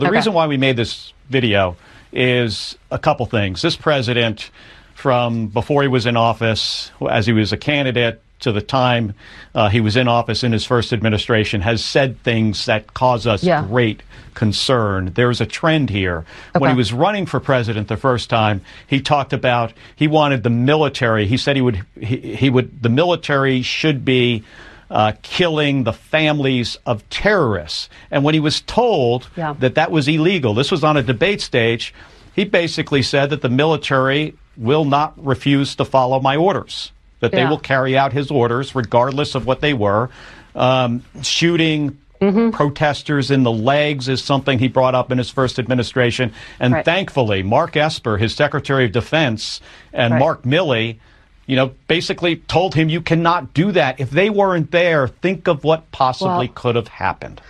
The reason why we made this video is a couple things. This president, from before he was in office, as he was a candidate, to the time he was in office in his first administration, has said things that cause us great concern. There's a trend here. When he was running for president the first time, he talked about he wanted the military. He said the military should be killing the families of terrorists. And when he was told that was illegal, this was on a debate stage, he basically said that the military will not refuse to follow my orders, that they will carry out his orders regardless of what they were. Shooting protesters in the legs is something he brought up in his first administration. And thankfully, Mark Esper, his Secretary of Defense, and Mark Milley, basically told him you cannot do that. If they weren't there, think of what possibly could have happened.